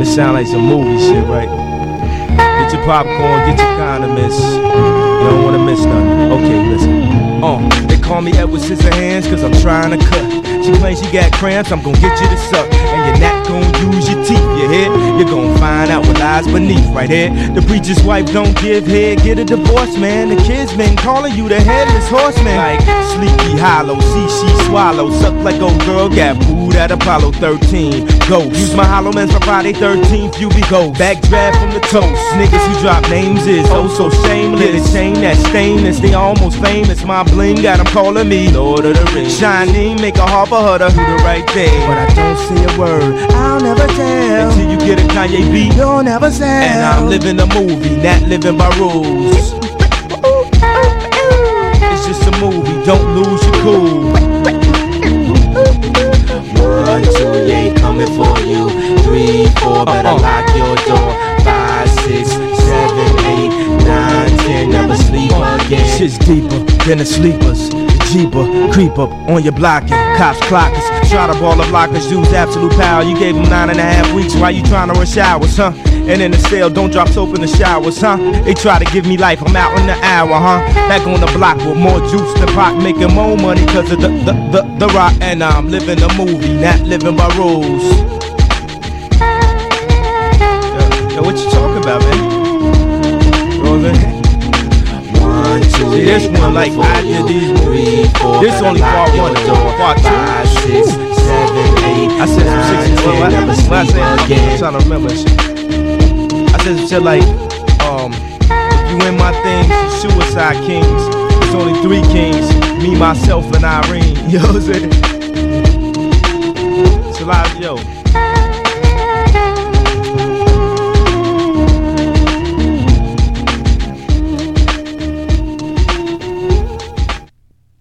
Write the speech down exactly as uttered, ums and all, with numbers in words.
This sound like some movie shit, right? Get your popcorn, get your condiments. You don't wanna miss nothing. Okay, listen. Uh, they call me Edward Scissorhands cause I'm trying to cut. She claims she got cramps, I'm gon' get you to suck. And you're not gon' use your teeth, you hear? You're gon' find out what lies beneath right here. The preacher's wife don't give head, get a divorce, man. The kids been calling you the headless horseman. Like Sleepy Hollow, see she swallow. Suck like old girl, got booed at Apollo thirteen. Go, use my hollow mans for Friday thirteenth, you be go. Backdraft from the toast, niggas who drop names is oh so shameless. Get a chain that's stainless, they almost famous. My bling got them calling me Lord of the Rings. Shining, make a harbor hutter, do the right thing. But I don't say a word, I'll never tell. Until you get a Kanye beat, you'll never sell. And I'm living a movie, not living by rules. It's just a movie, don't lose your cool. One, two, you ain't coming for you. Three, four, better uh-uh. lock your door. Five, six, seven, eight, nine, ten, never sleep again. Shit's deeper than the sleepers. Jeeper, creep up on your block and cops clockers. Try to ball of blockers, use absolute power. You gave them nine and a half weeks, why you trying to rush hours, huh? And in the cell, don't drop soap in the showers, huh? They try to give me life, I'm out in the hour, huh? Back on the block with more juice than Pac, making more money cause of the, the, the, the rock. And I'm living a movie, not living by rules. Yo, yo, what you talking about, man? Rosa? One, two, see, this one like I did these three, four, this only part one, part two. Five, six, seven, eight, I said some six, ten, well, never I, sleep I said, again. I'm trying to remember shit. I said some shit like, um, if you in my things, you suicide kings. There's only three kings, me, myself, and Irene. You know what I'm saying? It's a lot, yo.